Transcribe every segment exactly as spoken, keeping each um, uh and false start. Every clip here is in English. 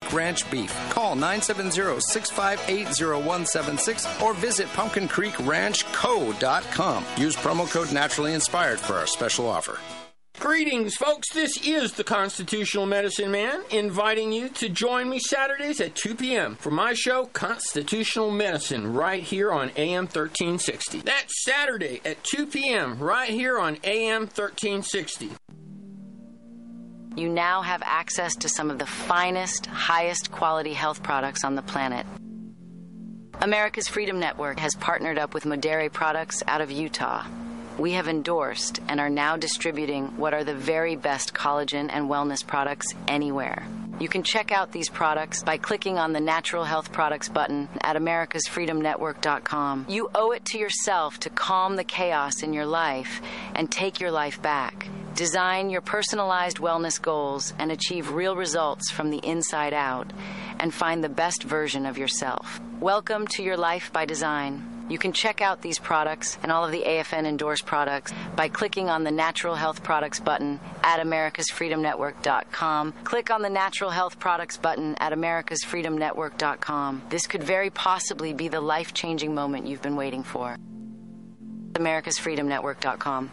Ranch beef. Call nine seven zero, six five eight, zero one seven six or visit pumpkin creek ranch co dot com. Use promo code Naturally Inspired for our special offer. Greetings, folks. This is the Constitutional Medicine Man, inviting you to join me Saturdays at two p.m. for my show, Constitutional Medicine, right here on A M thirteen sixty. That's Saturday at two p.m. right here on A M thirteen sixty. You now have access to some of the finest, highest quality health products on the planet. America's Freedom Network has partnered up with Modere Products out of Utah. We have endorsed and are now distributing what are the very best collagen and wellness products anywhere. You can check out these products by clicking on the Natural Health Products button at americas freedom network dot com. You owe it to yourself to calm the chaos in your life and take your life back. Design your personalized wellness goals and achieve real results from the inside out, and find the best version of yourself. Welcome to Your Life by Design. You can check out these products and all of the A F N endorsed products by clicking on the Natural Health Products button at americas freedom network dot com. Click on the Natural Health Products button at americas freedom network dot com. This could very possibly be the life-changing moment you've been waiting for. americas freedom network dot com.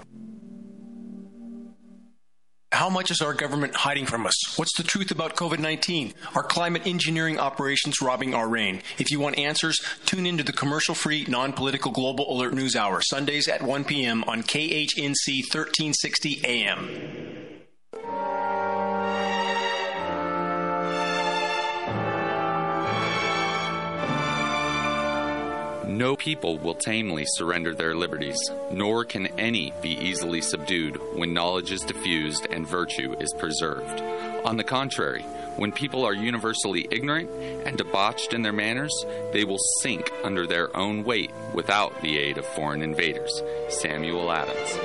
How much is our government hiding from us? What's the truth about COVID nineteen? Are climate engineering operations robbing our rain? If you want answers, tune into the commercial-free, non-political Global Alert News Hour, Sundays at one p.m. on K H N C thirteen sixty A M. No people will tamely surrender their liberties, nor can any be easily subdued when knowledge is diffused and virtue is preserved. On the contrary, when people are universally ignorant and debauched in their manners, they will sink under their own weight without the aid of foreign invaders. Samuel Adams.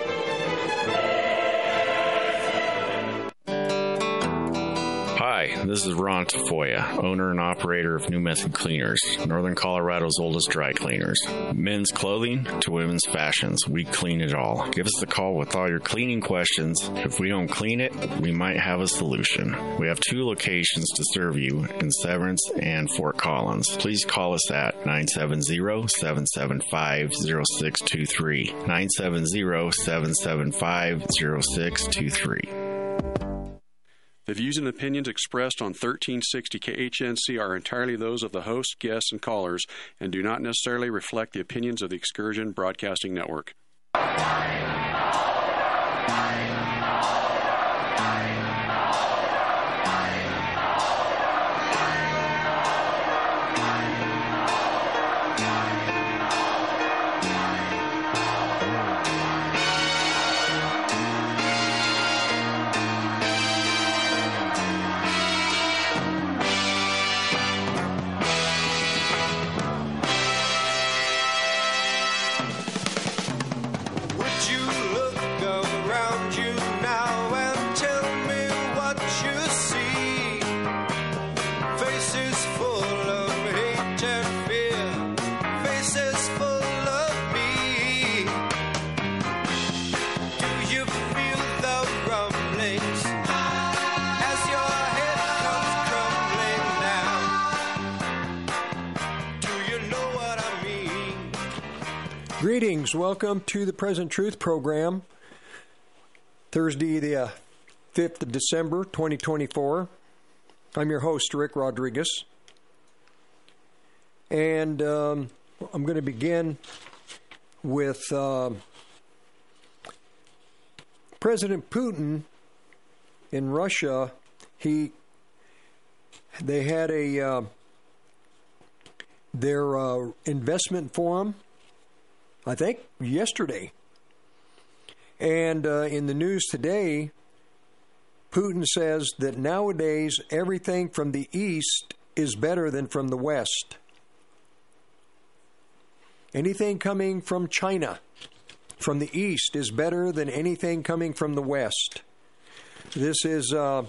Hi, this is Ron Tafoya, owner and operator of New Method Cleaners, Northern Colorado's oldest dry cleaners. Men's clothing to women's fashions, we clean it all. Give us a call with all your cleaning questions. If we don't clean it, we might have a solution. We have two locations to serve you in Severance and Fort Collins. Please call us at nine seven zero, seven seven five, zero six two three, nine seven zero, seven seven five, zero six two three. The views and opinions expressed on thirteen sixty K H N C are entirely those of the host, guests, and callers, and do not necessarily reflect the opinions of the Excursion Broadcasting Network. Greetings. Welcome to the Present Truth program. Thursday, the uh, fifth of December, twenty twenty-four. I'm your host, Rick Rodriguez. And um, I'm going to begin with uh, President Putin in Russia. He, they had a uh, their uh, investment forum, I think, yesterday. And uh, in the news today, Putin says that nowadays everything from the East is better than from the West. Anything coming from China, from the East, is better than anything coming from the West. This is uh,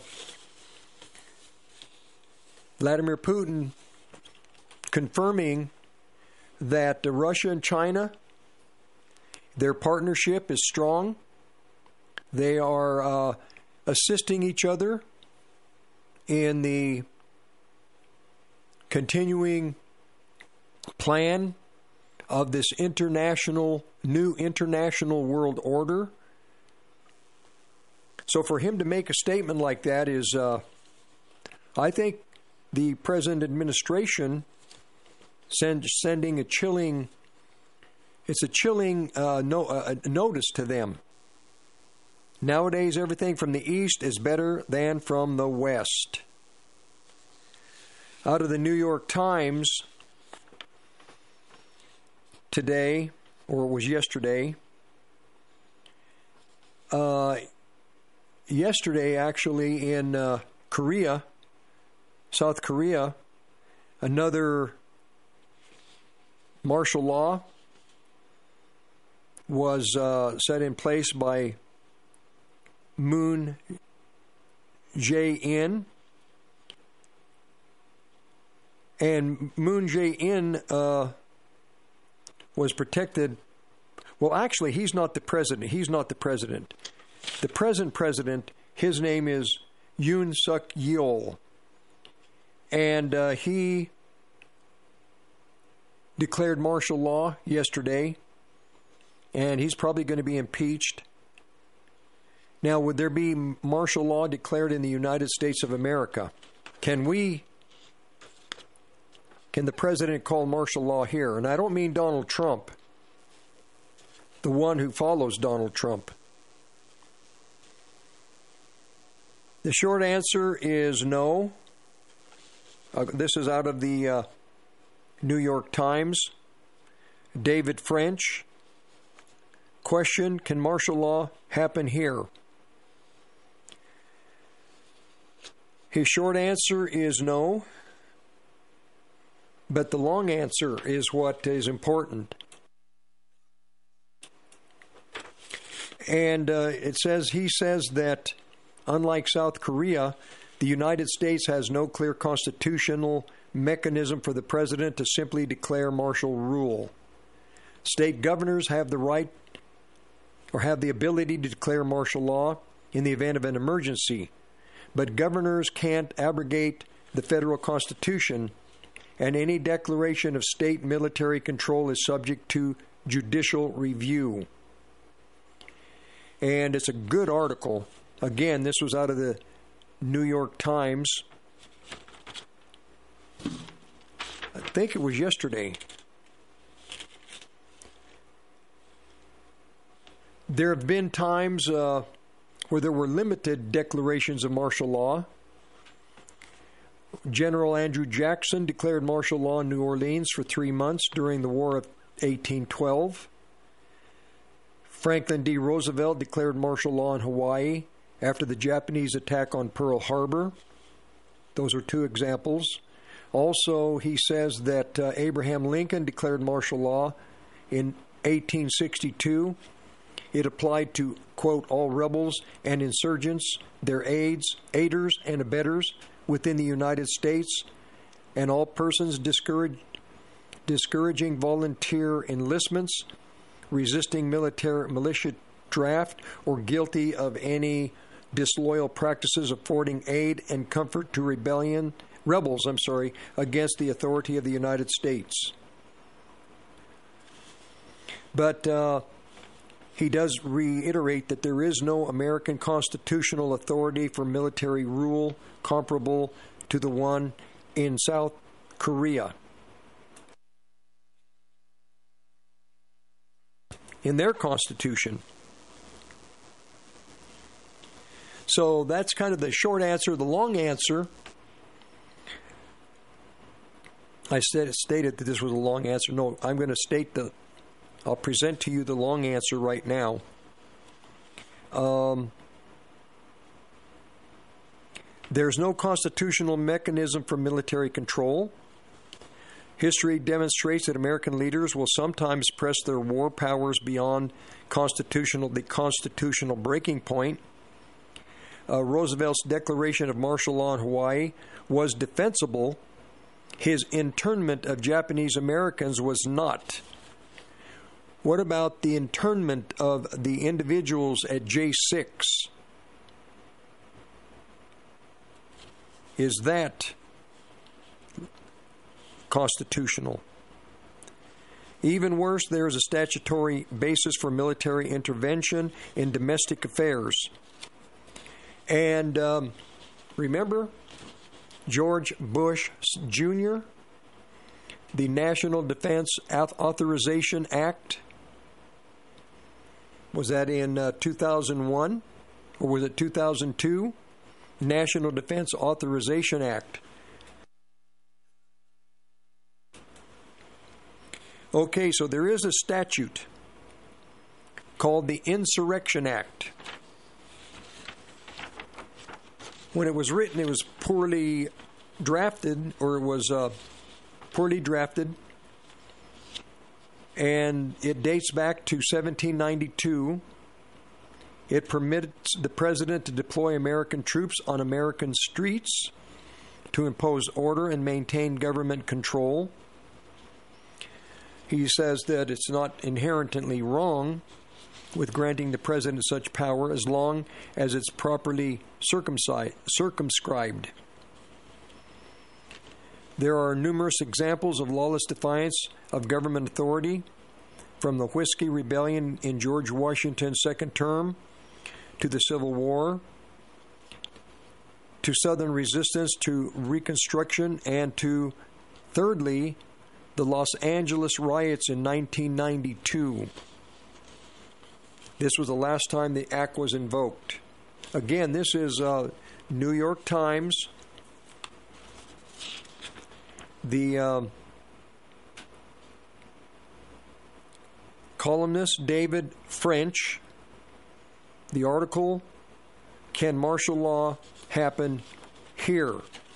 Vladimir Putin confirming that uh, Russia and China, their partnership is strong. They are uh, assisting each other in the continuing plan of this international, new international world order. So for him to make a statement like that is, uh, I think the present administration send, sending a chilling, it's a chilling uh, no, uh, notice to them. Nowadays, everything from the East is better than from the West. Out of the New York Times today, or it was yesterday, uh, yesterday actually in uh, Korea, South Korea, another martial law was uh, set in place by Moon Jae-in. And Moon Jae-in uh, was protected. Well, actually, he's not the president. He's not the president. The present president, his name is Yoon Suk Yeol. And uh, he declared martial law yesterday. And he's probably going to be impeached. Now, would there be martial law declared in the United States of America? Can we, can the president call martial law here? And I don't mean Donald Trump, the one who follows Donald Trump. The short answer is no. Uh, this is out of the uh, New York Times. David French. Question, can martial law happen here? His short answer is no, but the long answer is what is important. And uh, it says, he says that unlike South Korea, the United States has no clear constitutional mechanism for the president to simply declare martial rule. State governors have the right or have the ability to declare martial law in the event of an emergency. But governors can't abrogate the federal Constitution, and any declaration of state military control is subject to judicial review. And it's a good article. Again, this was out of the New York Times. I think it was yesterday. There have been times uh, where there were limited declarations of martial law. General Andrew Jackson declared martial law in New Orleans for three months during the War of eighteen twelve. Franklin D. Roosevelt declared martial law in Hawaii after the Japanese attack on Pearl Harbor. Those are two examples. Also, he says that uh, Abraham Lincoln declared martial law in eighteen sixty-two. It applied to, quote, all rebels and insurgents, their aides, aiders, and abettors within the United States, and all persons discourage, discouraging volunteer enlistments, resisting military militia draft, or guilty of any disloyal practices affording aid and comfort to rebellion rebels, I'm sorry, against the authority of the United States. But uh, he does reiterate that there is no American constitutional authority for military rule comparable to the one in South Korea. In their constitution. So that's kind of the short answer. The long answer, I said, stated that this was a long answer. No, I'm going to state the, I'll present to you the long answer right now. Um, there's no constitutional mechanism for military control. History demonstrates that American leaders will sometimes press their war powers beyond constitutional the constitutional breaking point. Uh, Roosevelt's declaration of martial law in Hawaii was defensible. His internment of Japanese Americans was not. What about the internment of the individuals at J six? Is that constitutional. Even worse, there is a statutory basis for military intervention in domestic affairs. And um, remember George Bush Junior, the National Defense Authorization Act? Was that in uh, two thousand one? Or was it two thousand two? National Defense Authorization Act. Okay, so there is a statute called the Insurrection Act. When it was written, it was poorly drafted, or it was uh, poorly drafted, and it dates back to seventeen ninety-two. It permits the president to deploy American troops on American streets to impose order and maintain government control. He says that it's not inherently wrong with granting the president such power as long as it's properly circumscribed. There are numerous examples of lawless defiance of government authority, from the Whiskey Rebellion in George Washington's second term to the Civil War, to Southern resistance to Reconstruction, and to, thirdly, the Los Angeles riots in nineteen ninety-two. This was the last time the act was invoked. Again, this is uh, New York Times. The uh, columnist David French, the article, Can Martial Law Happen Here?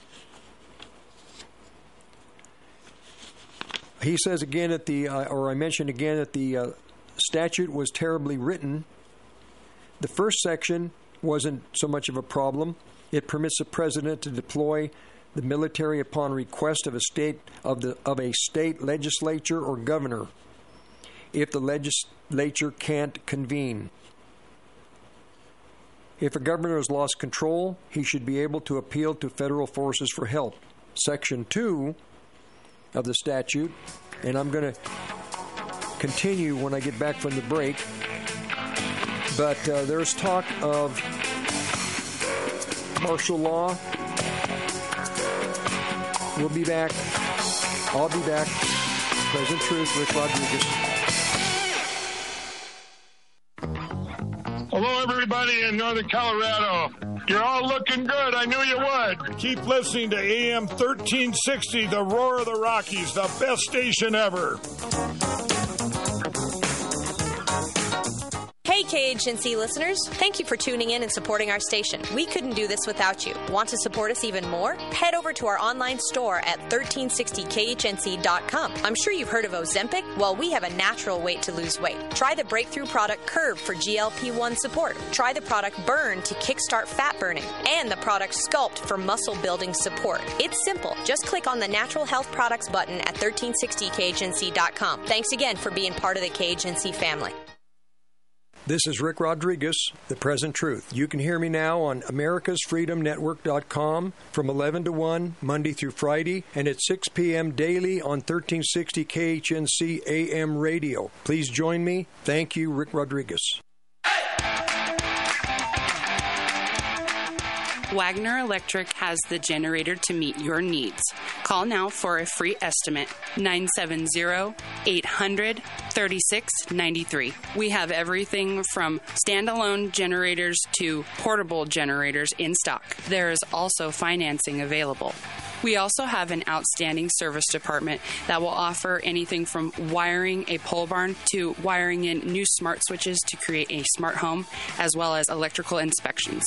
He says again that the, uh, or I mentioned again that the uh, statute was terribly written. The first section wasn't so much of a problem. It permits the president to deploy the military upon request of a state of the of a state legislature or governor, if the legislature can't convene. If a governor has lost control, he should be able to appeal to federal forces for help. Section two of the statute, and I'm going to continue when I get back from the break, but uh, there's talk of martial law. We'll be back. I'll be back. Present Truth, Rick Rodriguez. Hello, everybody in Northern Colorado. You're all looking good. I knew you would. Keep listening to A M thirteen sixty, the Roar of the Rockies, the best station ever. Hey, K H N C listeners. Thank you for tuning in and supporting our station. We couldn't do this without you. Want to support us even more? Head over to our online store at thirteen sixty K H N C dot com. I'm sure you've heard of Ozempic. Well, we have a natural way to lose weight. Try the breakthrough product Curve for G L P one support. Try the product Burn to kickstart fat burning. And the product Sculpt for muscle building support. It's simple. Just click on the Natural Health Products button at thirteen sixty K H N C dot com. Thanks again for being part of the K H N C family. This is Rick Rodriguez, The Present Truth. You can hear me now on Americas Freedom Network dot com from eleven to one, Monday through Friday, and at six p.m. daily on thirteen sixty K H N C A M radio. Please join me. Thank you, Rick Rodriguez. Wagner Electric has the generator to meet your needs. Call now for a free estimate, nine seven zero, eight hundred, thirty-six ninety-three. We have everything from standalone generators to portable generators in stock. There is also financing available. We also have an outstanding service department that will offer anything from wiring a pole barn to wiring in new smart switches to create a smart home, as well as electrical inspections.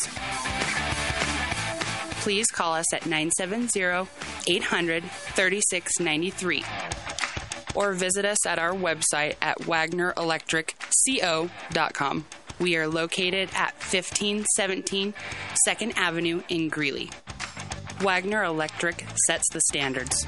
Please call us at nine seven zero, eight hundred, thirty-six ninety-three or visit us at our website at wagner electric co dot com. We are located at fifteen seventeen second Avenue in Greeley. Wagner Electric sets the standards.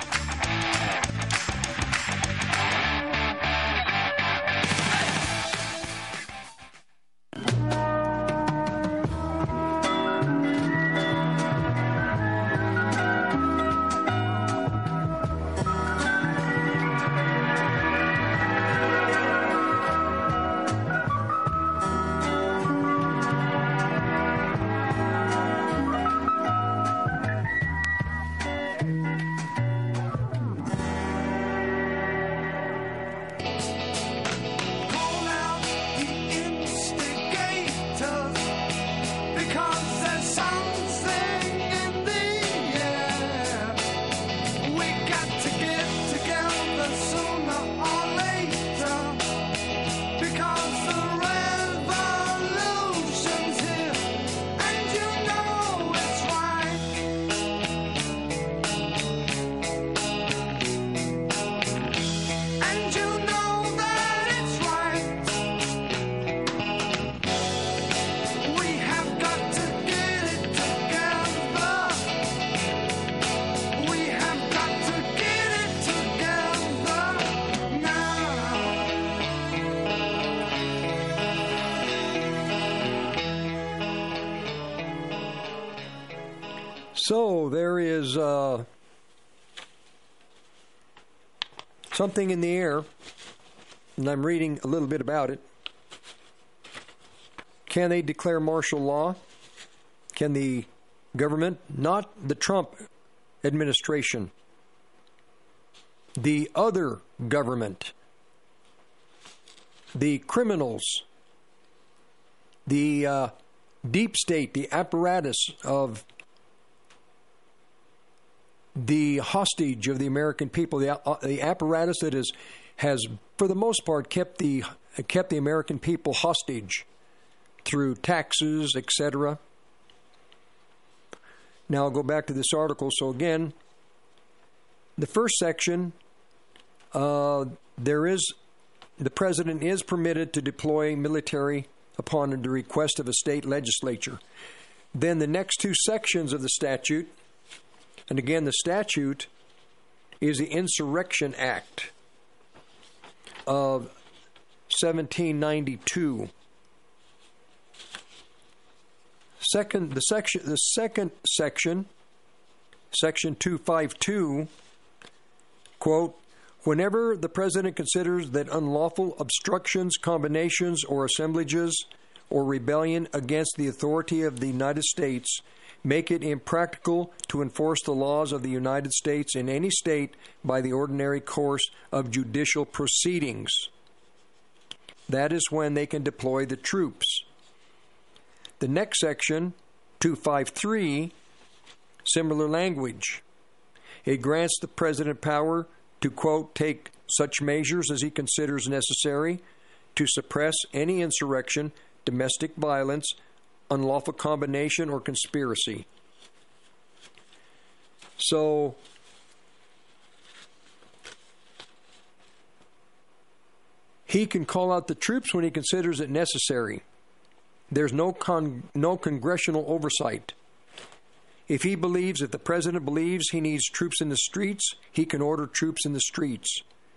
So there is uh, something in the air, and I'm reading a little bit about it. Can they declare martial law? Can the government, not the Trump administration, the other government, the criminals, the uh, deep state, the apparatus of the hostage of the American people, the, uh, the apparatus that is, has, for the most part, kept the kept the American people hostage through taxes, et cetera. Now I'll go back to this article. So again, the first section, uh, there is the president is permitted to deploy military upon the request of a state legislature. Then the next two sections of the statute. And again, the statute is the Insurrection Act of seventeen ninety-two. Second, the section, the second section, section two fifty-two, quote, whenever the president considers that unlawful obstructions, combinations, or assemblages or rebellion against the authority of the United States make it impractical to enforce the laws of the United States in any state by the ordinary course of judicial proceedings. That is when they can deploy the troops. The next section, two fifty-three, similar language. It grants the president power to, quote, take such measures as he considers necessary to suppress any insurrection, domestic violence, unlawful combination, or conspiracy. So, he can call out the troops when he considers it necessary. There's no con- no congressional oversight. If he believes, if the president believes he needs troops in the streets, he can order troops in the streets.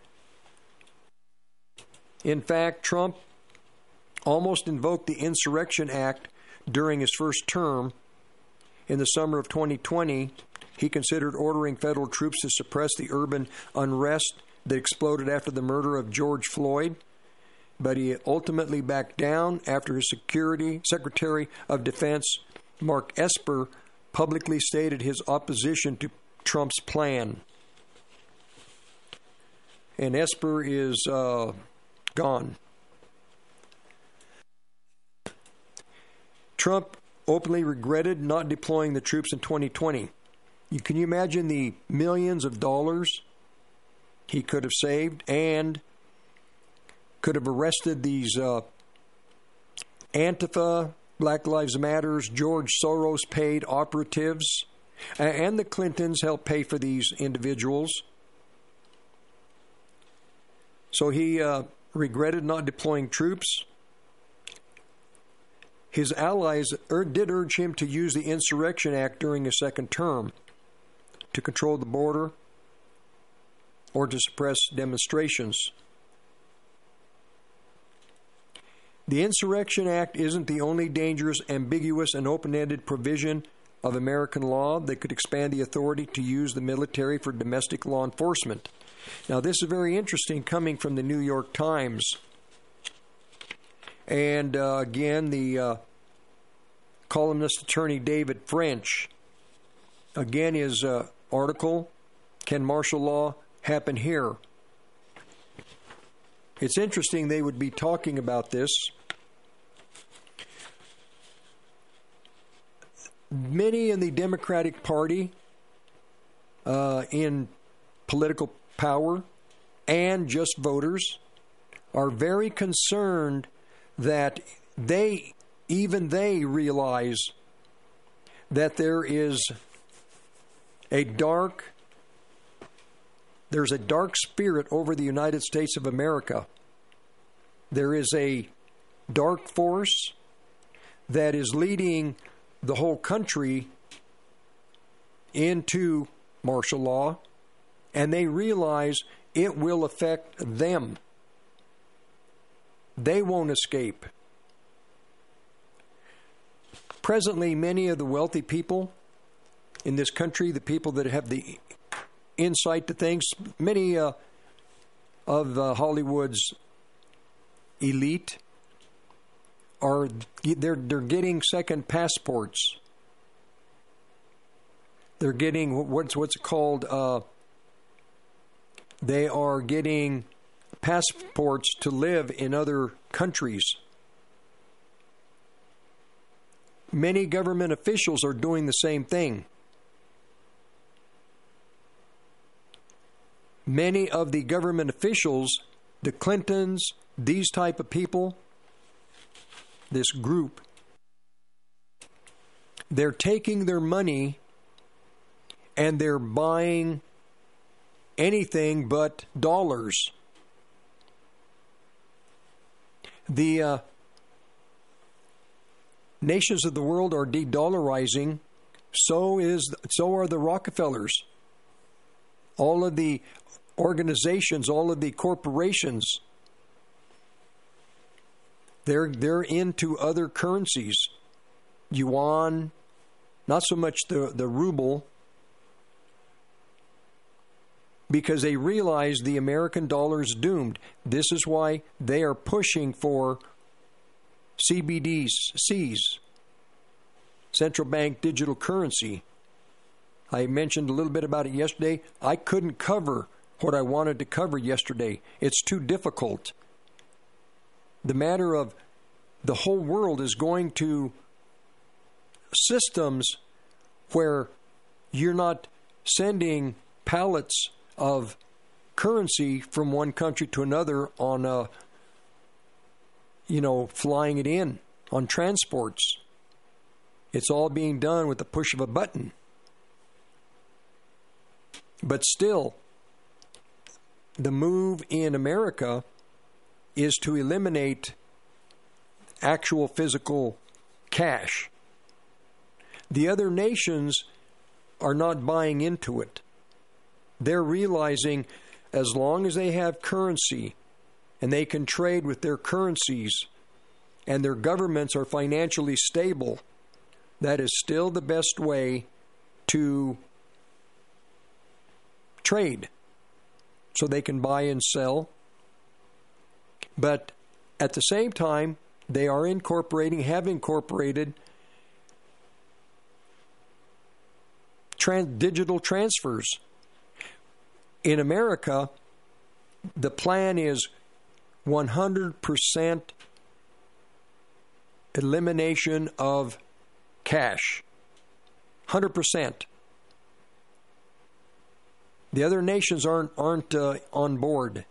In fact, Trump almost invoked the Insurrection Act during his first term. In the summer of twenty twenty, he considered ordering federal troops to suppress the urban unrest that exploded after the murder of George Floyd, but he ultimately backed down after his Security Secretary of Defense, Mark Esper, publicly stated his opposition to Trump's plan. And Esper is uh, gone. Trump openly regretted not deploying the troops in twenty twenty. You, can you imagine the millions of dollars he could have saved and could have arrested these uh, Antifa, Black Lives Matters, George Soros paid operatives, and the Clintons helped pay for these individuals. So he uh, regretted not deploying troops. His allies ur- did urge him to use the Insurrection Act during his second term to control the border or to suppress demonstrations. The Insurrection Act isn't the only dangerous, ambiguous, and open-ended provision of American law that could expand the authority to use the military for domestic law enforcement. Now, this is very interesting coming from the New York Times. And uh, again, the uh, columnist attorney David French, again, his uh, article, Can Martial Law Happen Here? It's interesting they would be talking about this. Many in the Democratic Party, uh, in political power, and just voters, are very concerned that they, even they realize that there is a dark, there's a dark spirit over the United States of America. There is a dark force that is leading the whole country into martial law, and they realize it will affect them. They won't escape. Presently, many of the wealthy people in this country, the people that have the insight to things, many uh, of uh, Hollywood's elite are they're they're getting second passports. They're getting what's what's it called? Uh, they are getting passports to live in other countries. Many government officials are doing the same thing. Many of the government officials, the Clintons, these type of people, this group, they're taking their money and they're buying anything but dollars. The uh, nations of the world are de-dollarizing. So is so are the Rockefellers. All of the organizations, all of the corporations, they're they're into other currencies. Yuan, not so much the, the ruble, because they realize the American dollar is doomed. This is why they are pushing for C B D Cs, central bank digital currency. I mentioned a little bit about it yesterday. I couldn't cover what I wanted to cover yesterday. It's too difficult. The matter of the whole world is going to systems where you're not sending pallets of currency from one country to another on a, you know, flying it in on transports. It's all being done with the push of a button. But still, the move in America is to eliminate actual physical cash. The other nations are not buying into it. They're realizing as long as they have currency and they can trade with their currencies and their governments are financially stable, that is still the best way to trade, so they can buy and sell. But at the same time, they are incorporating, have incorporated trans- digital transfers. In America, the plan is one hundred percent elimination of cash. one hundred percent. The other nations aren't aren't uh, on board.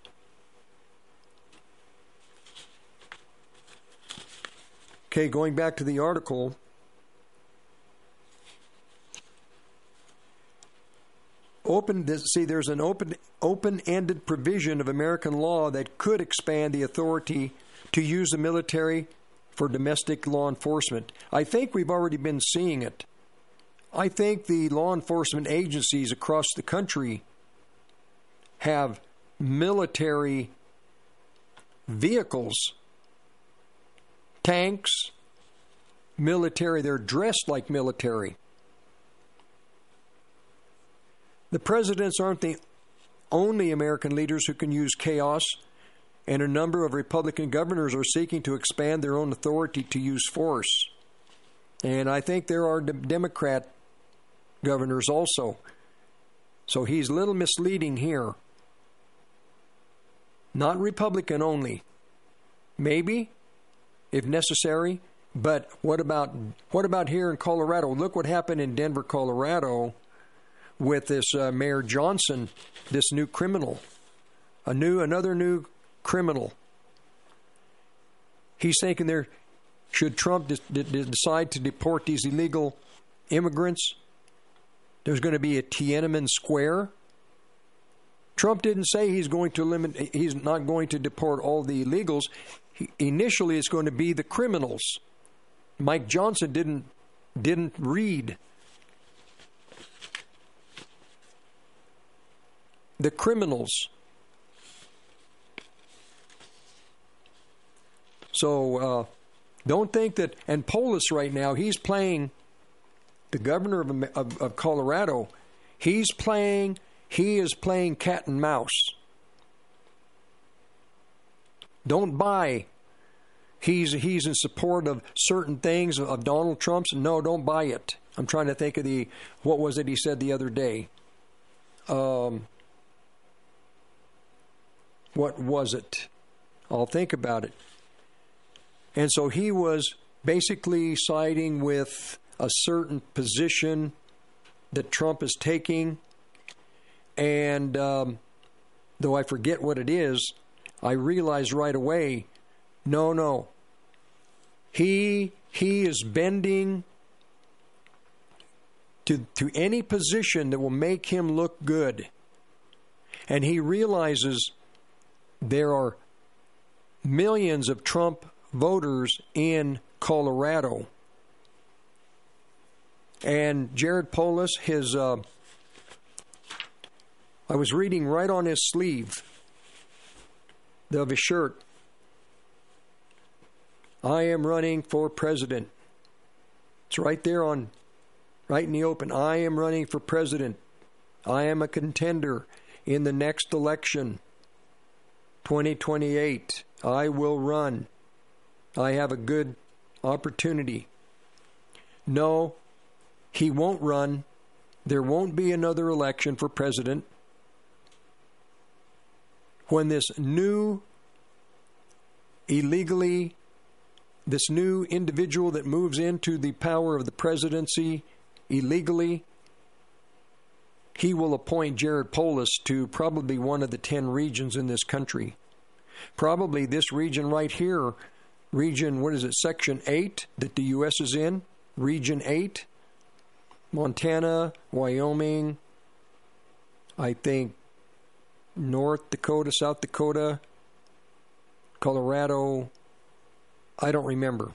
Okay, going back to the article. Open. See, there's an open open-ended provision of American law that could expand the authority to use the military for domestic law enforcement. I think we've already been seeing it. I think the law enforcement agencies across the country have military vehicles, tanks, military. They're dressed like military. The presidents aren't the only American leaders who can use chaos, and a number of Republican governors are seeking to expand their own authority to use force. And I think there are Democrat governors also. So he's a little misleading here. Not Republican only. Maybe, if necessary, but what about what about here in Colorado? Look what happened in Denver, Colorado, with this uh, Mayor Johnson, this new criminal, a new another new criminal. He's thinking there, should Trump de- de- decide to deport these illegal immigrants, there's going to be a Tiananmen Square. Trump didn't say he's going to limit, he's not going to deport all the illegals. He, initially, it's going to be the criminals. Mike Johnson didn't didn't read. The criminals. So uh, don't think that, and Polis right now, he's playing the governor of, of, of Colorado, he's playing, he is playing cat and mouse. Don't buy. He's he's in support of certain things of Donald Trump's. No, don't buy it. I'm trying to think of the, what was it he said the other day? Um, what was it? I'll think about it. And so he was basically siding with a certain position that Trump is taking. And um, though I forget what it is, I realized right away, no, no. He he is bending to to any position that will make him look good. And he realizes there are millions of Trump voters in Colorado. And Jared Polis, his uh, I was reading right on his sleeve of his shirt, I am running for president. It's right there on, right in the open. I am running for president. I am a contender in the next election, twenty twenty-eight. I will run. I have a good opportunity. No, he won't run. There won't be another election for president. When this new illegally, this new individual that moves into the power of the presidency illegally, he will appoint Jared Polis to probably one of the ten regions in this country. Probably this region right here, region, what is it, Section eight that the U S is in, Region eight, Montana, Wyoming, I think North Dakota, South Dakota, Colorado, I don't remember.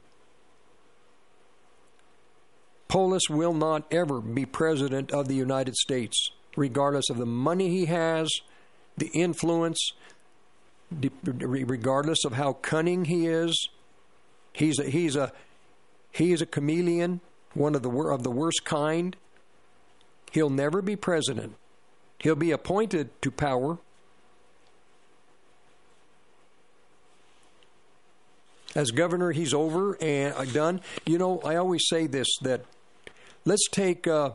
Polis will not ever be president of the United States, regardless of the money he has, the influence, regardless of how cunning he is. He's a, he's a, he is a chameleon, one of the of the worst kind. He'll never be president. He'll be appointed to power. As governor, he's over and done. You know, I always say this, that let's take uh,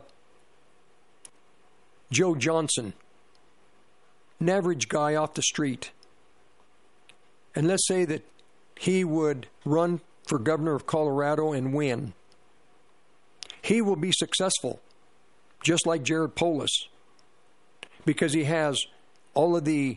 Joe Johnson, an average guy off the street, and let's say that he would run for governor of Colorado and win. He will be successful, just like Jared Polis, because he has all of the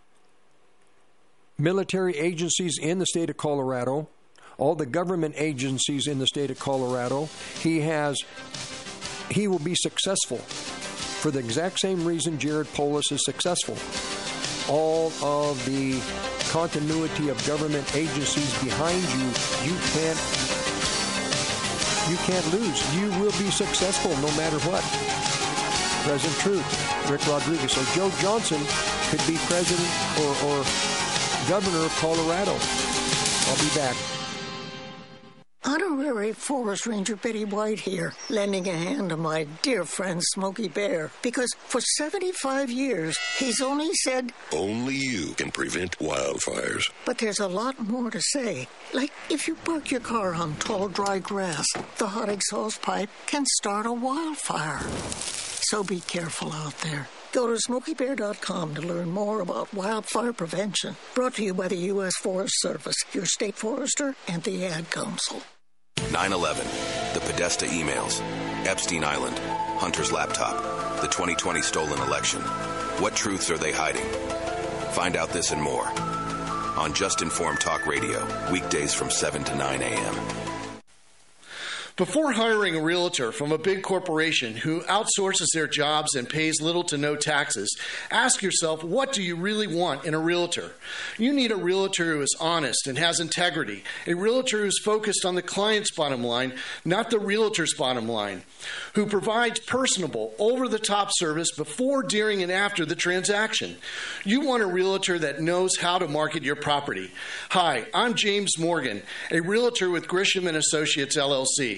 military agencies in the state of Colorado, all the government agencies in the state of Colorado. He has, he will be successful for the exact same reason Jared Polis is successful. All of the continuity of government agencies behind you, you can't, you can't lose. You will be successful no matter what. President Truth, Rick Rodriguez. So Joe Johnson could be president or, or governor of Colorado. I'll be back. Honorary Forest Ranger Betty White here, lending a hand to my dear friend Smokey Bear, because for seventy-five years, he's only said, only you can prevent wildfires. But there's a lot more to say. Like, if you park your car on tall, dry grass, the hot exhaust pipe can start a wildfire. So be careful out there. Go to smokey bear dot com to learn more about wildfire prevention. Brought to you by the U S Forest Service, your state forester, and the Ad Council. nine eleven, the Podesta emails, Epstein Island, Hunter's laptop, the twenty twenty stolen election. What truths are they hiding? Find out this and more on Just Informed Talk Radio, weekdays from seven to nine a.m. Before hiring a realtor from a big corporation who outsources their jobs and pays little to no taxes, ask yourself, what do you really want in a realtor? You need a realtor who is honest and has integrity, a realtor who is focused on the client's bottom line, not the realtor's bottom line, who provides personable, over-the-top service before, during, and after the transaction. You want a realtor that knows how to market your property. Hi, I'm James Morgan, a realtor with Grisham and Associates, L L C.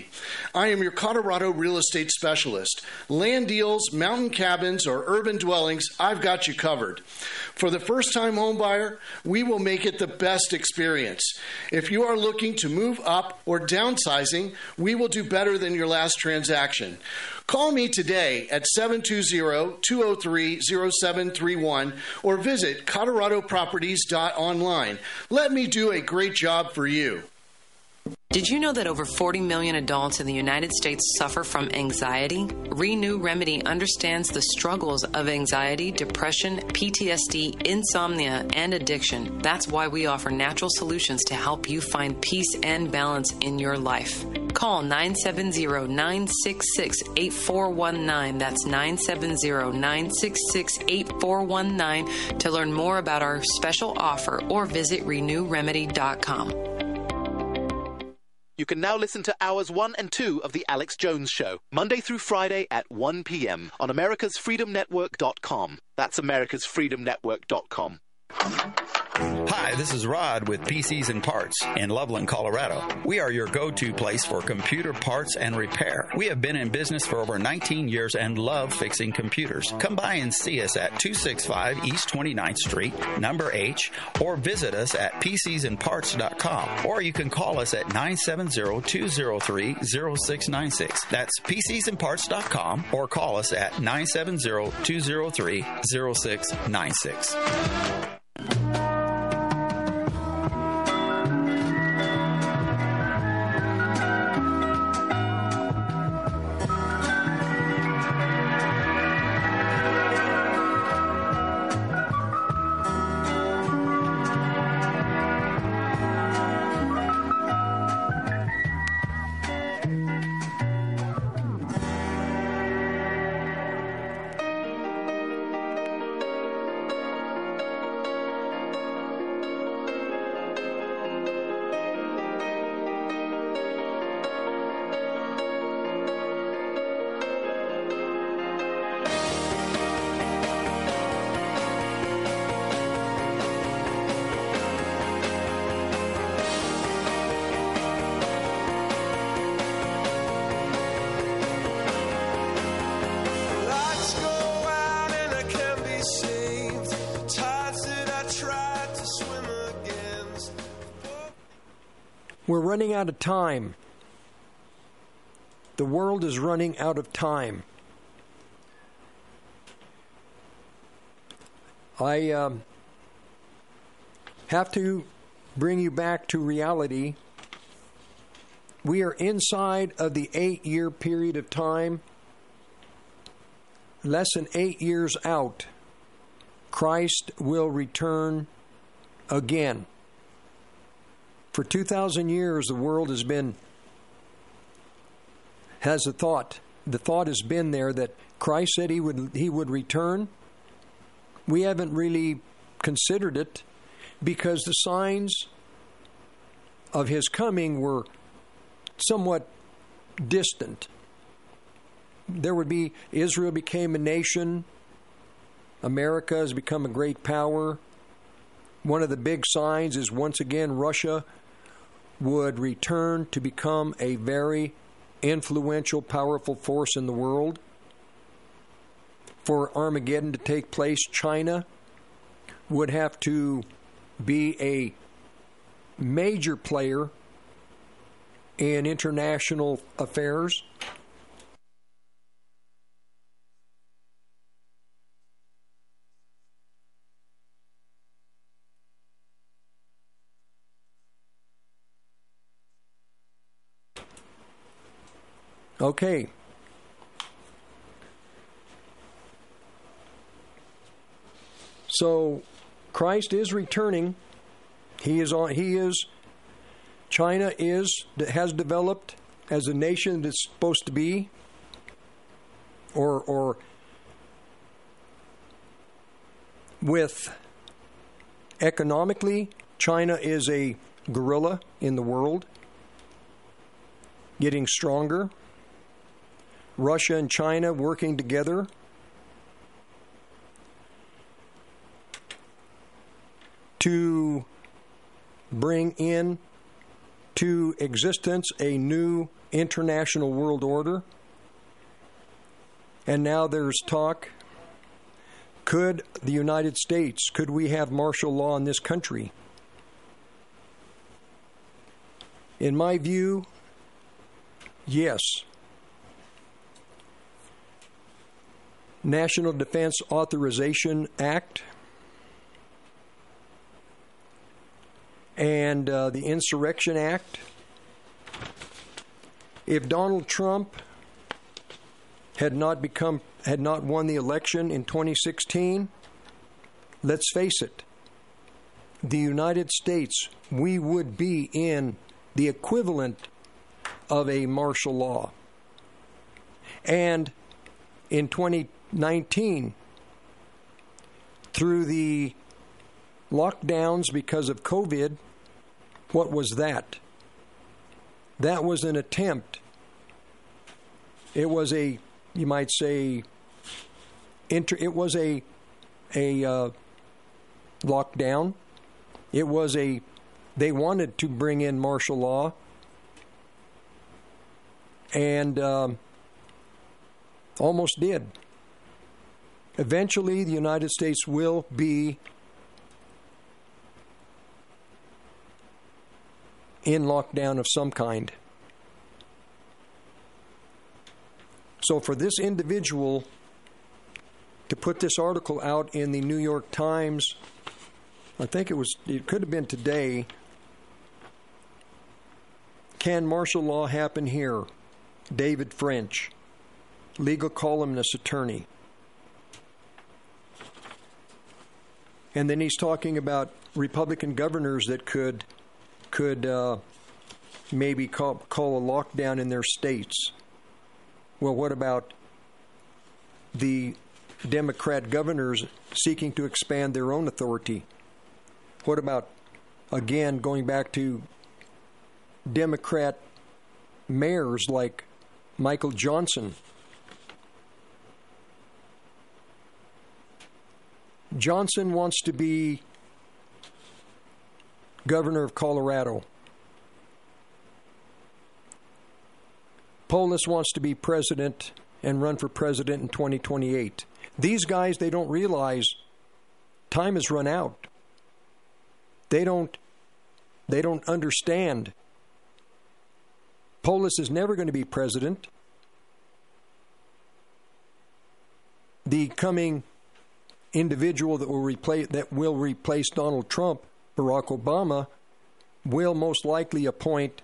property. I am your Colorado real estate specialist. Land deals, mountain cabins, or urban dwellings, I've got you covered. For the first-time home buyer, we will make it the best experience. If you are looking to move up or downsizing, we will do better than your last transaction. Call me today at seven two zero, two zero three, zero seven three one or visit colorado properties dot online. Let me do a great job for you. Did you know that over forty million adults in the United States suffer from anxiety? Renew Remedy understands the struggles of anxiety, depression, P T S D, insomnia, and addiction. That's why we offer natural solutions to help you find peace and balance in your life. Call nine seven zero, nine six six, eight four one nine. That's nine seven zero, nine six six, eight four one nine to learn more about our special offer or visit renew remedy dot com. You can now listen to hours one and two of The Alex Jones Show, Monday through Friday at one p.m. on americas freedom network dot com. That's americas freedom network dot com. Hi, this is Rod with P Cs and Parts in Loveland, Colorado. We are your go-to place for computer parts and repair. We have been in business for over nineteen years and love fixing computers. Come by and see us at two sixty-five East twenty-ninth Street, number H, or visit us at p c s and parts dot com. Or you can call us at nine seven zero, two zero three, zero six nine six. That's p c s and parts dot com or call us at nine seven zero, two zero three, zero six nine six. We're running out of time. The world is running out of time. I um, have to bring you back to reality. We are inside of the eight-year period of time. Less than eight years out, Christ will return again. For two thousand years, the world has been, has a thought. The thought has been there that Christ said he would, he would return. We haven't really considered it because the signs of his coming were somewhat distant. There would be, Israel became a nation. America has become a great power. One of the big signs is once again Russia would return to become a very influential, powerful force in the world. For Armageddon to take place, China would have to be a major player in international affairs. Okay. So Christ is returning. He is on he is China is has developed as a nation that's supposed to be, or or with economically, China is a gorilla in the world, getting stronger. Russia and China working together. To bring in to existence a new international world order. And now there's talk, could the United States, could we have martial law in this country? In my view, yes. National Defense Authorization Act and uh, the Insurrection Act. If Donald Trump had not become had not won the election in twenty sixteen, let's face it, the United States, we would be in the equivalent of a martial law. And in twenty nineteen, through the lockdowns because of COVID, what was that? That was an attempt. It was a, you might say, inter, it was a a uh, lockdown. It was a, they wanted to bring in martial law, and um, almost did. Eventually, the United States will be in lockdown of some kind. So for this individual to put this article out in the New York Times, I think it was, it could have been today, can martial law happen here? David French, legal columnist, attorney. And then he's talking about Republican governors that could could uh, maybe call, call a lockdown in their states. Well, what about the Democrat governors seeking to expand their own authority? What about, again, going back to Democrat mayors like Michael Johnson? Johnson wants to be governor of Colorado. Polis wants to be president and run for president in twenty twenty-eight. These guys, they don't realize time has run out. They don't, they don't understand. Polis is never going to be president. The coming individual that will replace that will replace Donald Trump, Barack Obama, will most likely appoint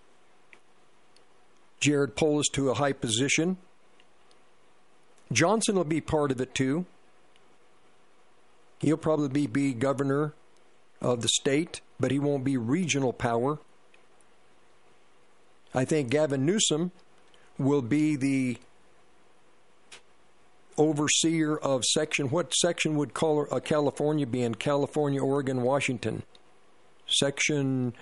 Jared Polis to a high position. Johnson will be part of it too. He'll probably be governor of the state, but he won't be regional power. I think Gavin Newsom will be the overseer of section, what section would call a California be in? California, Oregon, Washington. Section,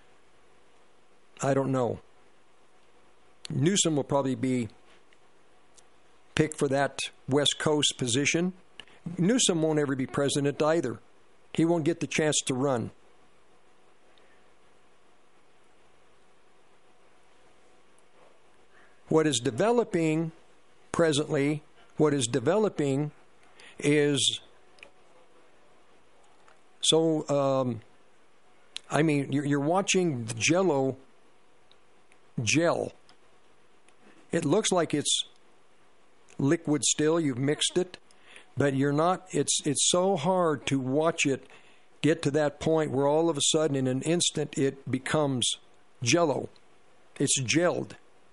I don't know. Newsom will probably be picked for that West Coast position. Newsom won't ever be president either. He won't get the chance to run. What is developing presently What is developing is, so, um, I mean, you're, you're watching the Jell-O gel. It looks like it's liquid still. You've mixed it, but you're not, it's, it's so hard to watch it get to that point where all of a sudden in an instant it becomes Jell-O. It's gelled.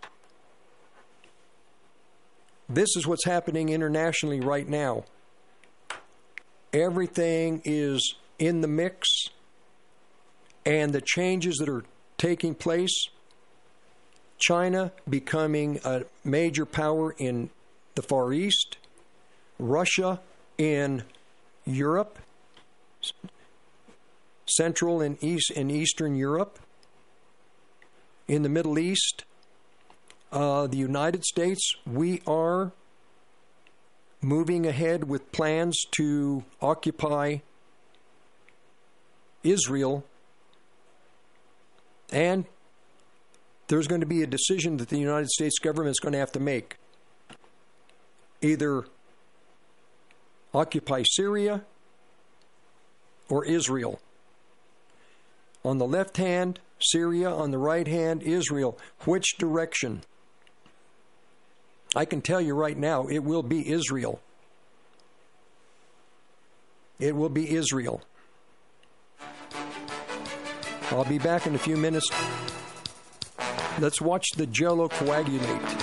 This is what's happening internationally right now. Everything is in the mix, and the changes that are taking place, China becoming a major power in the Far East, Russia in Europe, Central and East and Eastern Europe, in the Middle East, Uh, the United States, we are moving ahead with plans to occupy Israel and there's going to be a decision that the United States government is going to have to make. Either occupy Syria or Israel. On the left hand, Syria. On the right hand, Israel. Which direction? I can tell you right now, it will be Israel. It will be Israel. I'll be back in a few minutes. Let's watch the Jello coagulate.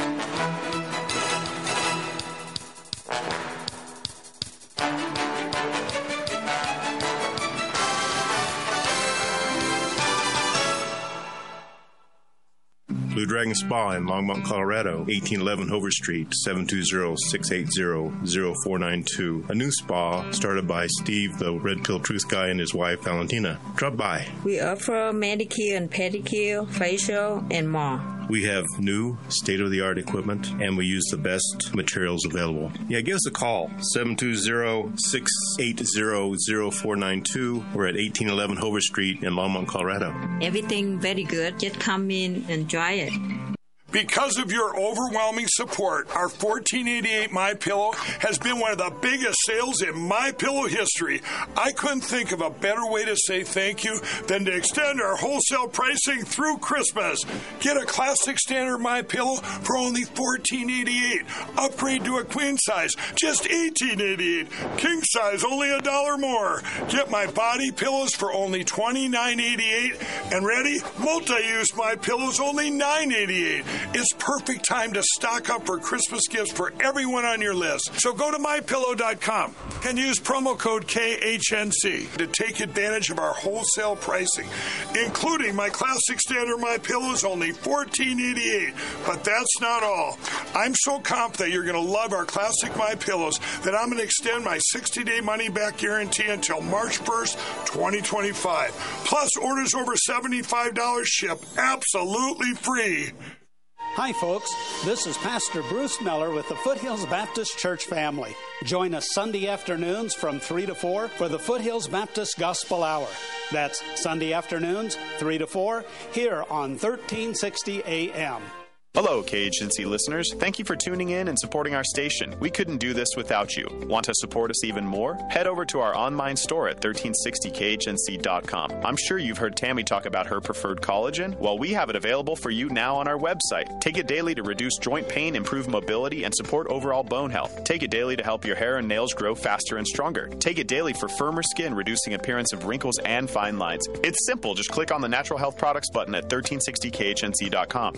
Blue Dragon Spa in Longmont, Colorado, eighteen eleven Hover Street, seven two zero, six eight zero, zero four nine two. A new spa started by Steve, the Red Pill Truth guy, and his wife, Valentina. Drop by. We offer manicure and pedicure, facial, and more. We have new state-of-the-art equipment, and we use the best materials available. Yeah, give us a call, seven two zero, six eight zero, zero four nine two. We're at eighteen eleven Hover Street in Longmont, Colorado. Everything very good. Just come in and try it. Because of your overwhelming support, our fourteen eighty-eight MyPillow has been one of the biggest sales in MyPillow history. I couldn't think of a better way to say thank you than to extend our wholesale pricing through Christmas. Get a classic standard MyPillow for only fourteen eighty-eight. Upgrade to a queen size, just eighteen eighty-eight. King size, only a dollar more. Get my body pillows for only twenty-nine eighty-eight. And ready? Multi-use MyPillows, only nine eighty-eight. It's perfect time to stock up for Christmas gifts for everyone on your list. So go to my pillow dot com and use promo code K H N C to take advantage of our wholesale pricing, including my classic standard MyPillows, only fourteen eighty-eight. But that's not all. I'm so confident you're going to love our classic MyPillows that I'm going to extend my sixty-day money-back guarantee until March first, twenty twenty-five. Plus, orders over seventy-five dollars ship absolutely free. Hi, folks. This is Pastor Bruce Miller with the Foothills Baptist Church family. Join us Sunday afternoons from three to four for the Foothills Baptist Gospel Hour. That's Sunday afternoons, three to four, here on thirteen sixty A M. Hello, K H N C listeners. Thank you for tuning in and supporting our station. We couldn't do this without you. Want to support us even more? Head over to our online store at thirteen sixty K H N C dot com. I'm sure you've heard Tammy talk about her preferred collagen. Well, we have it available for you now on our website. Take it daily to reduce joint pain, improve mobility, and support overall bone health. Take it daily to help your hair and nails grow faster and stronger. Take it daily for firmer skin, reducing appearance of wrinkles and fine lines. It's simple. Just click on the Natural Health Products button at thirteen sixty K H N C dot com.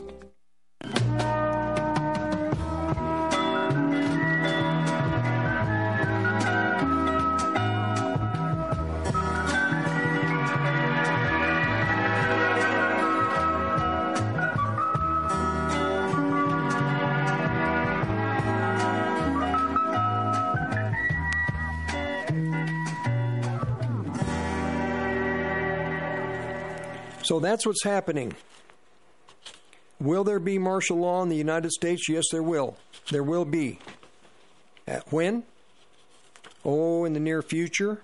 So that's what's happening. Will there be martial law in the United States? Yes, there will. There will be. At when? Oh, in the near future.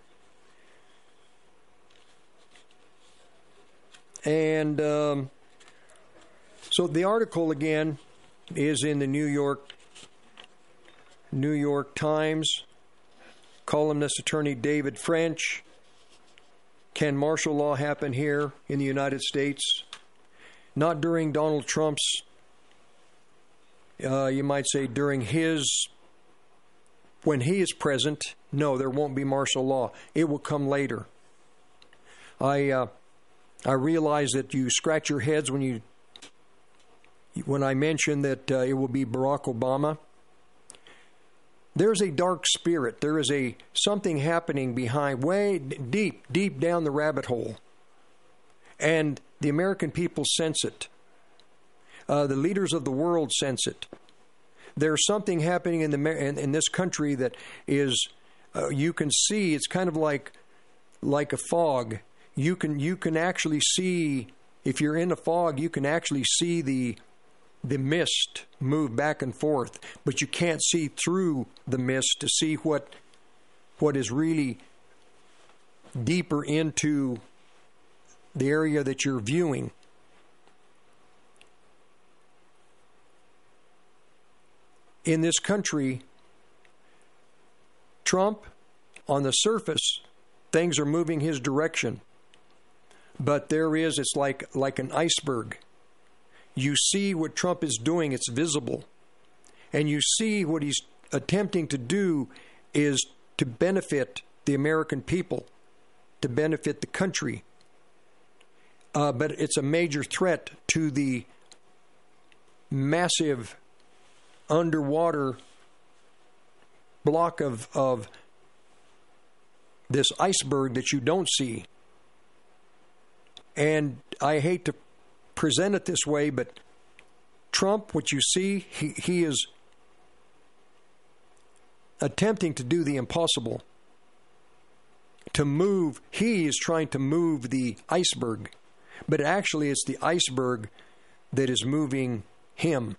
And um, so the article again is in the New York New York Times. Columnist attorney David French. Can martial law happen here in the United States? Not during Donald Trump's, uh, you might say during his, when he is present, no, there won't be martial law. It will come later. I uh, I realize that you scratch your heads when you when I mention that uh, it will be Barack Obama. There's a dark spirit. There is a something happening behind, way deep, deep down the rabbit hole. And the American people sense it. Uh, the leaders of the world sense it. There's something happening in the in, in this country that is, uh, you can see. It's kind of like like a fog. You can you can actually see, if you're in a fog, you can actually see the the mist move back and forth, but you can't see through the mist to see what what is really deeper into the area that you're viewing. in this country, Trump, on the surface, things are moving his direction. But there is, it's like, like an iceberg. You see what Trump is doing, it's visible. And you see what he's attempting to do is to benefit the American people, to benefit the country. Uh, but it's a major threat to the massive underwater block of, of this iceberg that you don't see. And I hate to present it this way, but Trump, what you see, he, he is attempting to do the impossible. To move, he is trying to move the iceberg. But actually it's the iceberg that is moving him.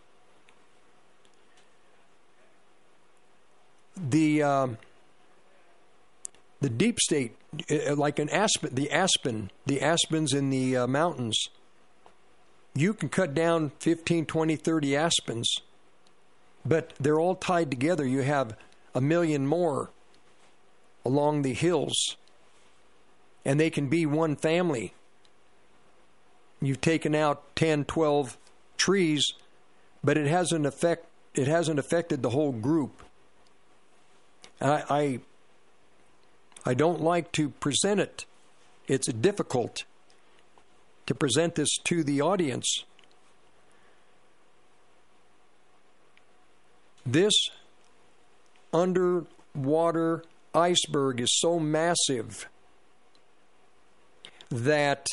The um, the deep state, like an aspen, the aspen, the aspens in the uh, mountains, you can cut down fifteen, twenty, thirty aspens, but they're all tied together. You have a million more along the hills, and they can be one family. You've taken out ten, twelve trees, but it hasn't affect it hasn't affected the whole group. I, I I don't like to present it. It's difficult to present this to the audience. This underwater iceberg is so massive that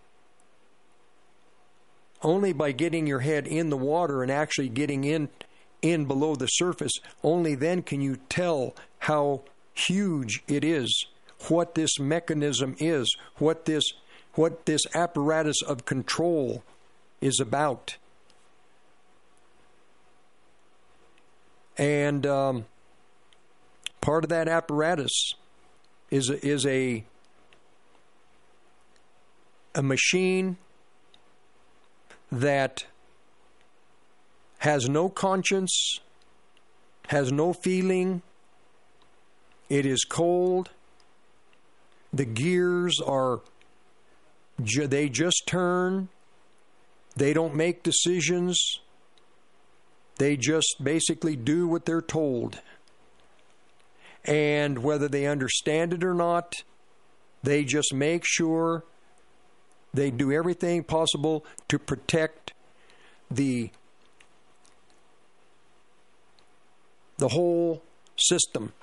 only by getting your head in the water and actually getting in in below the surface, only then can you tell how huge it is, what this mechanism is, what this what this apparatus of control is about. And um, part of that apparatus is a, is a a machine that has no conscience, has no feeling. It is cold. The gears are, ju- they just turn. They don't make decisions. They just basically do what they're told. And whether they understand it or not, they just make sure they do everything possible to protect the the whole system.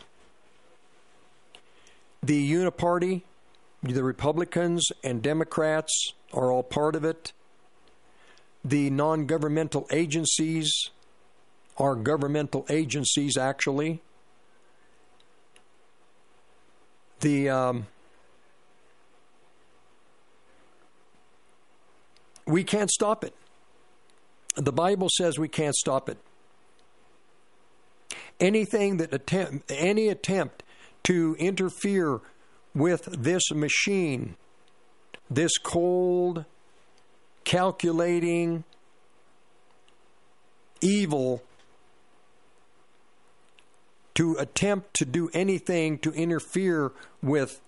The Uniparty, the Republicans and Democrats are all part of it. The non-governmental agencies are governmental agencies, actually. The um, we can't stop it. The Bible says we can't stop it. Anything that attempt, any attempt to interfere with this machine, this cold, calculating, evil, to attempt to do anything to interfere with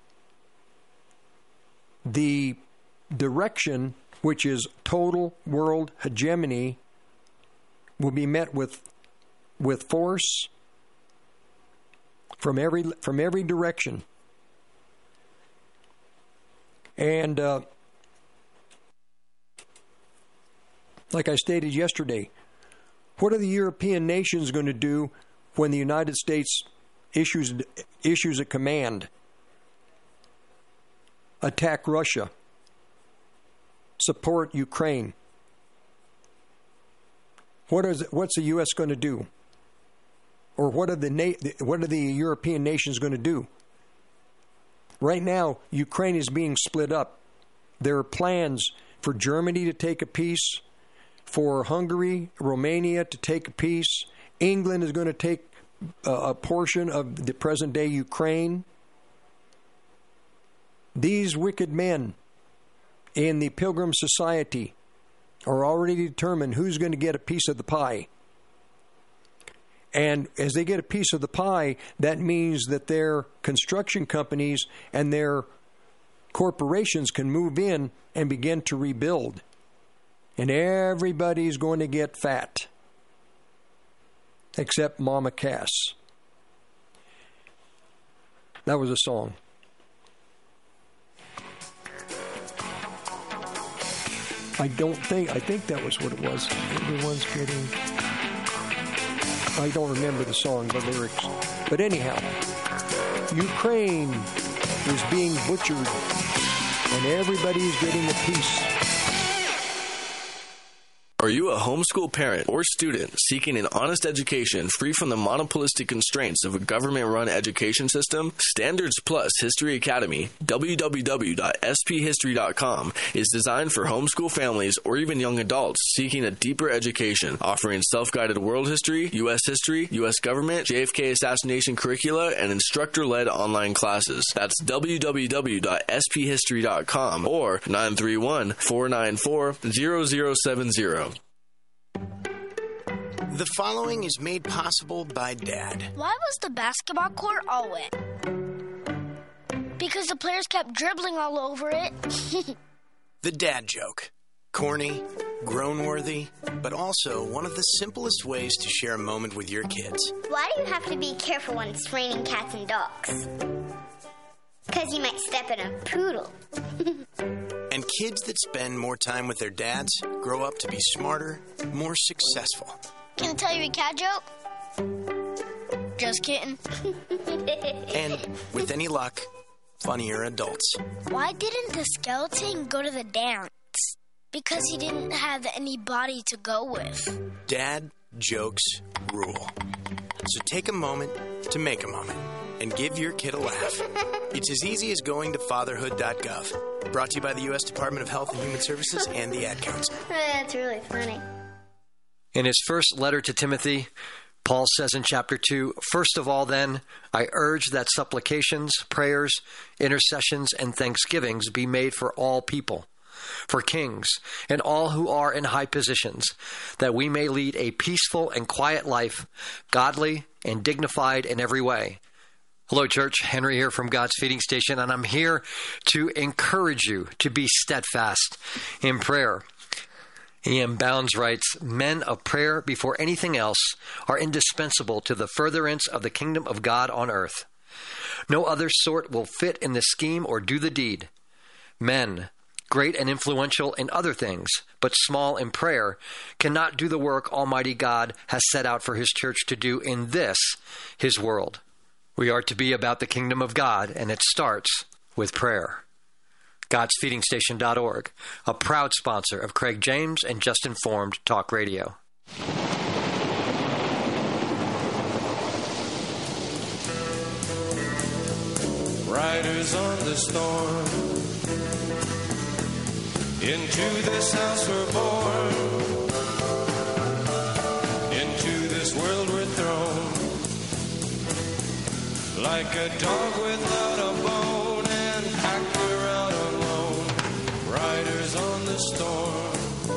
the direction, which is total world hegemony, will be met with with force from every from every direction. And uh, like I stated yesterday, what are the European nations going to do when the United States issues issues a command? Attack Russia. Support Ukraine. What is what's the U S going to do? Or what are the na- what are the European nations going to do? Right now, Ukraine is being split up. There are plans for Germany to take a piece, for Hungary, Romania to take a piece. England is going to take a, a portion of the present-day Ukraine. These wicked men in the Pilgrim Society are already determined who's going to get a piece of the pie. And as they get a piece of the pie, that means that their construction companies and their corporations can move in and begin to rebuild. And everybody's going to get fat, except Mama Cass. That was a song. I don't think, I think that was what it was. Everyone's getting... I don't remember the song, the lyrics. But anyhow, Ukraine is being butchered, and everybody's getting a piece. Are you a homeschool parent or student seeking an honest education free from the monopolistic constraints of a government-run education system? Standards Plus History Academy, w w w dot s p history dot com, is designed for homeschool families or even young adults seeking a deeper education, offering self-guided world history, U S history, U S government, J F K assassination curricula, and instructor-led online classes. That's w w w dot s p history dot com or nine three one, four nine four, zero zero seven zero. The following is made possible by Dad. Why was the basketball court all wet? Because the players kept dribbling all over it. The dad joke. Corny, grown-worthy, but also one of the simplest ways to share a moment with your kids. Why do you have to be careful when it's raining cats and dogs? Because you might step in a poodle. And kids that spend more time with their dads grow up to be smarter, more successful. Can I tell you a cat joke? Just kidding. And, with any luck, funnier adults. Why didn't the skeleton go to the dance? Because he didn't have any body to go with. Dad jokes rule. So take a moment to make a moment and give your kid a laugh. It's as easy as going to fatherhood dot gov. Brought to you by the U S Department of Health and Human Services and the Ad Council. That's really funny. In his first letter to Timothy, Paul says in chapter two, "First of all, then, I urge that supplications, prayers, intercessions, and thanksgivings be made for all people, for kings, and all who are in high positions, that we may lead a peaceful and quiet life, godly and dignified in every way." Hello, church. Henry here from God's Feeding Station, and I'm here to encourage you to be steadfast in prayer. E M Bounds writes, "Men of prayer, before anything else, are indispensable to the furtherance of the kingdom of God on earth. No other sort will fit in the scheme or do the deed. Men, great and influential in other things, but small in prayer, cannot do the work Almighty God has set out for His church to do in this, His world. We are to be about the kingdom of God, and it starts with prayer." Gods Feeding Station dot org, a proud sponsor of Craig James and Just Informed Talk Radio. Riders on the storm, into this house we're born, into this world we're thrown, like a dog without a bone and packed around alone. Riders on the storm.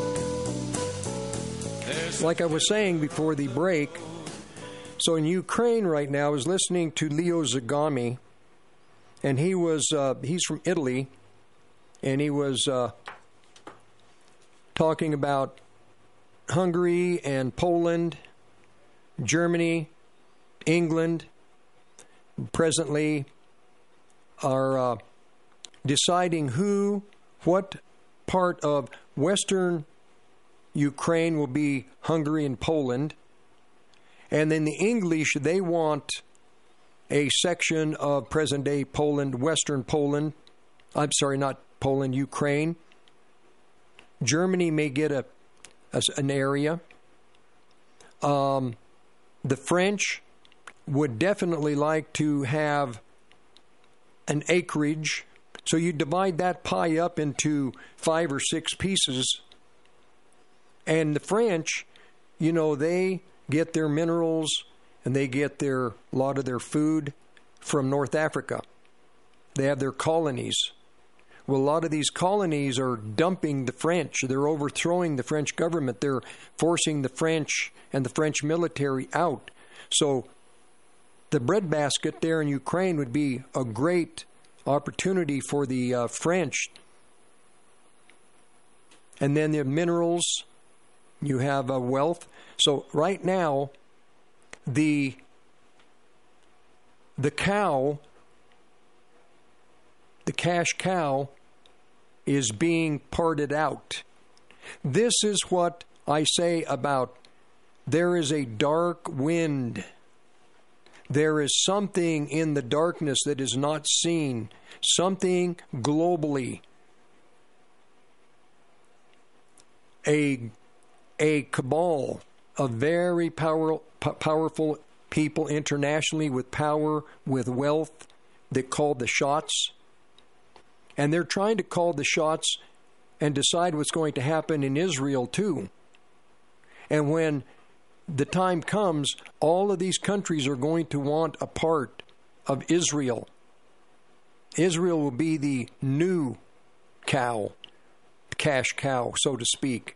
There's Like I was saying before the break, so in Ukraine right now, I was listening to Leo Zagami, and he was uh, he's from Italy, and he was uh, talking about Hungary and Poland, Germany, England, presently are uh, deciding who, what part of Western Ukraine will be Hungary and Poland. And then the English, they want a section of present-day Poland, Western Poland. I'm sorry, not Poland, Ukraine. Germany may get a, a an area. Um, the French would definitely like to have an acreage. So you divide that pie up into five or six pieces. And the French, you know, they get their minerals and they get their a lot of their food from North Africa. They have their colonies. Well, a lot of these colonies are dumping the French. They're overthrowing the French government. They're forcing the French and the French military out. So the breadbasket there in Ukraine would be a great opportunity for the uh, French. And then the minerals, you have uh, wealth. So right now, the the cow, the cash cow, is being parted out. This is what I say about there is a dark wind. There is something in the darkness that is not seen, something globally. A, a cabal of very power, powerful people internationally with power, with wealth, that call the shots. And they're trying to call the shots and decide what's going to happen in Israel too. And when the time comes, all of these countries are going to want a part of Israel. Israel will be the new cow, cash cow, so to speak.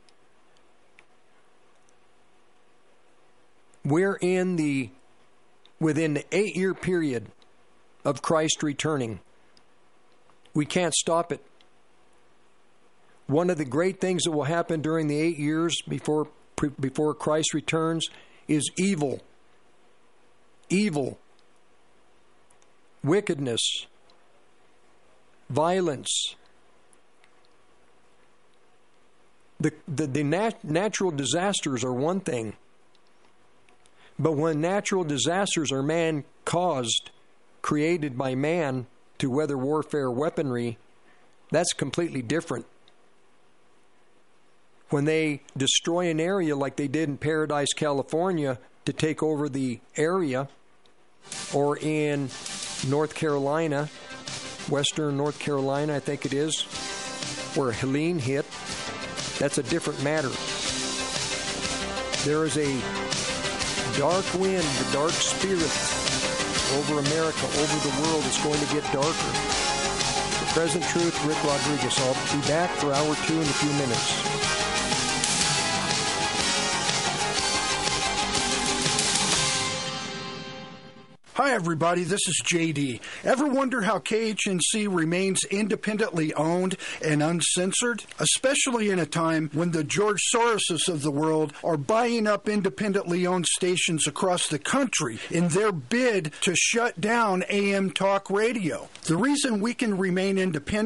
We're in the, within the eight-year period of Christ returning. We can't stop it. One of the great things that will happen during the eight years before before Christ returns is evil. Evil. Wickedness. Violence. The, the, the nat- natural disasters are one thing. But when natural disasters are man-caused, created by man to weather warfare weaponry, that's completely different. When they destroy an area like they did in Paradise, California, to take over the area, or in North Carolina, western North Carolina, I think it is, where Helene hit, that's a different matter. There is a dark wind, the dark spirit over America, over the world is going to get darker. For Present Truth, Rick Rodriguez. I'll be back for hour two in a few minutes. Hi, everybody. This is J D. Ever wonder how K H N C remains independently owned and uncensored? Especially in a time when the George Soroses of the world are buying up independently owned stations across the country in their bid to shut down A M talk radio. The reason we can remain independent